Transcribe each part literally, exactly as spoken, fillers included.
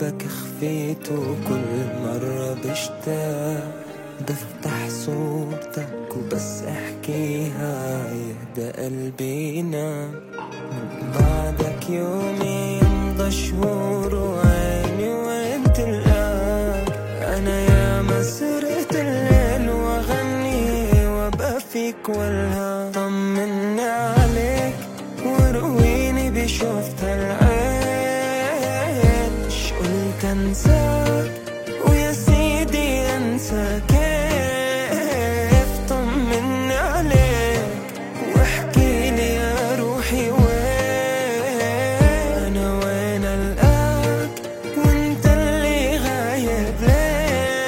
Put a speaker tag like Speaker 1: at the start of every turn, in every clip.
Speaker 1: حبك خفيته كل مرة بشتاق بفتح صوتك وبس احكيها يهدى قلبي ينام. من بعدك يومي يمضى شهور وعيني وين تلقاك. انا يا ما سرقت الليل واغني وابقى فيك والها. طمني عليك ورويني بشوفت العين. ش قلت انساك ويا سيدي انسى كيف. طمني عليك واحكي لي يا روحي وين. انا وين القاك وانت اللي غايب ليه.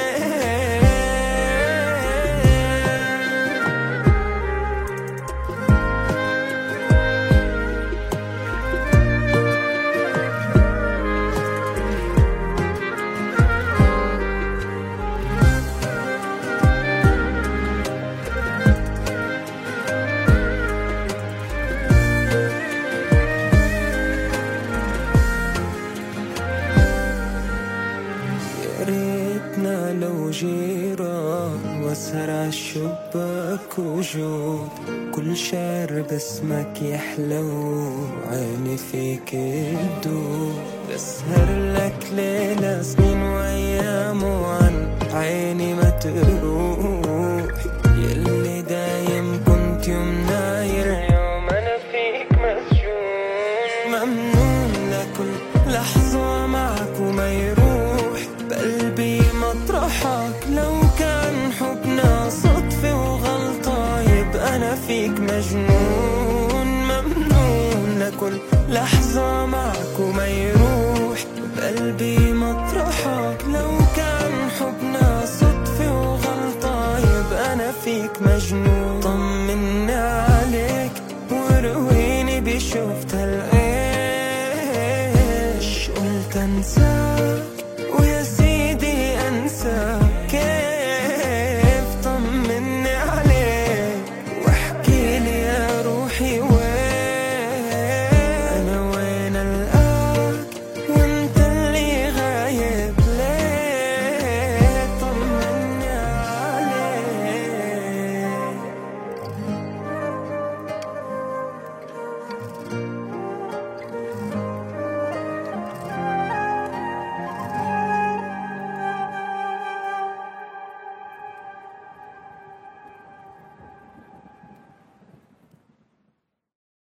Speaker 1: ريتنا لو جيران واسهر عالشباك وجود. كل شعر باسمك يحلو عيني فيك تدوب. بسهر لك ليلة سنين وايام وعن عيني ما تروح. يلي دايم كنت يمناي اليوم انا فيك مسجون. ممنون لكل لحظة معك وما يروح بقلبي مطرحك. لو كان حبنا صدفة وغلطة يبقى أنا فيك مجنون. ممنون لكل لحظة معك وما يروح بقلبي مطرحك. لو كان حبنا صدفة وغلطة يبقى أنا فيك مجنون. طمني عليك ورويني بشوفت العين. ش قلت انساك